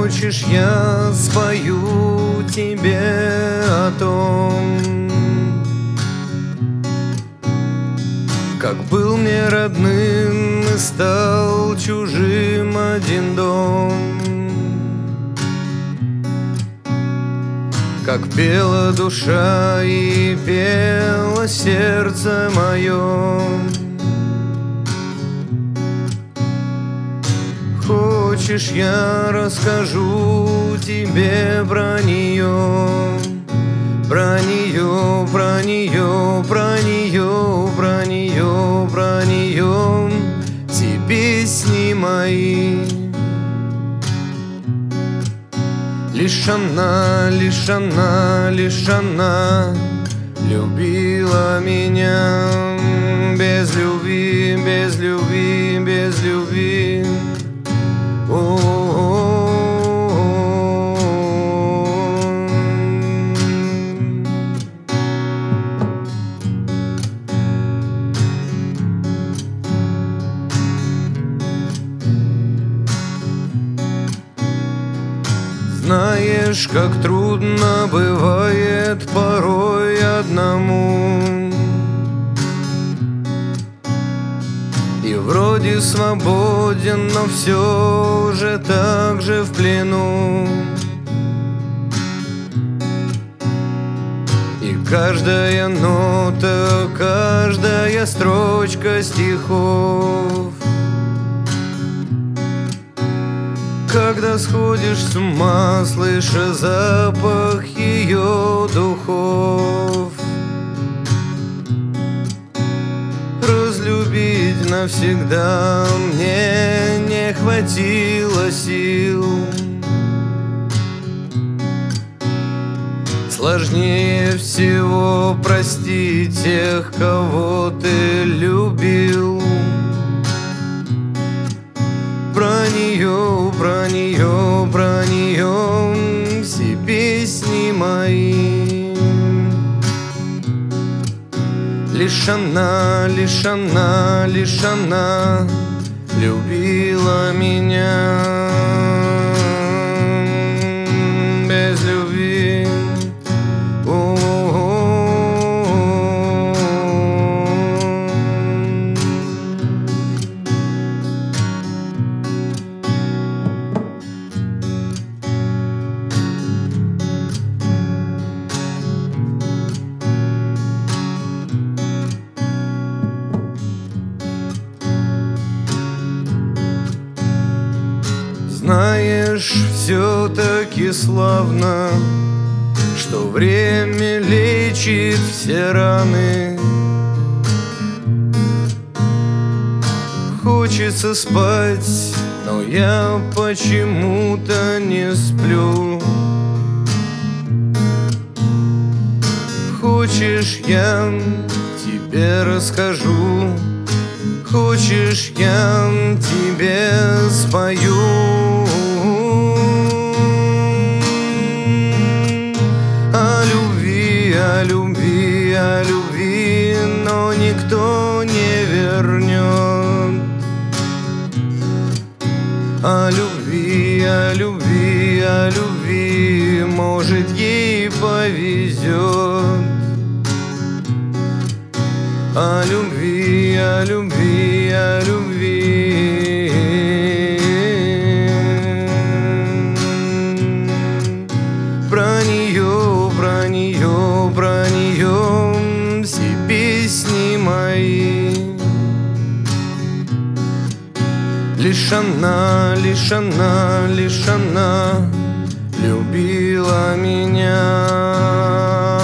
Хочешь, я спою тебе о том, как был мне родным и стал чужим один дом, как пела душа и пело сердце мое. Хочешь, я расскажу тебе про нее, про нее, про нее, про нее, про нее, про нее, все песни мои. Лишь она, лишь она, лишь она любила меня без любви, без любви, без любви. Знаешь, как трудно бывает порой одному, и вроде свободен, но все же так же в плену. И каждая нота, каждая строчка стихов, когда сходишь с ума, слыша запах ее духов, разлюбить навсегда мне не хватило сил. Сложнее всего простить тех, кого ты любил. Про нее, про нее, про нее все песни мои. Лишь она, лишь она, лишь она любила меня без любви. Знаешь, все-таки славно, что время лечит все раны. Хочется спать, но я почему-то не сплю. Хочешь, я тебе расскажу, хочешь, я тебе спою о любви, о любви, о любви, но никто не вернет. О любви, о любви, о любви, может, ей повезет. О любви, о любви, о любви. Про нее, про нее, про нее все песни мои. Лишь она, лишь она, лишь она любила меня.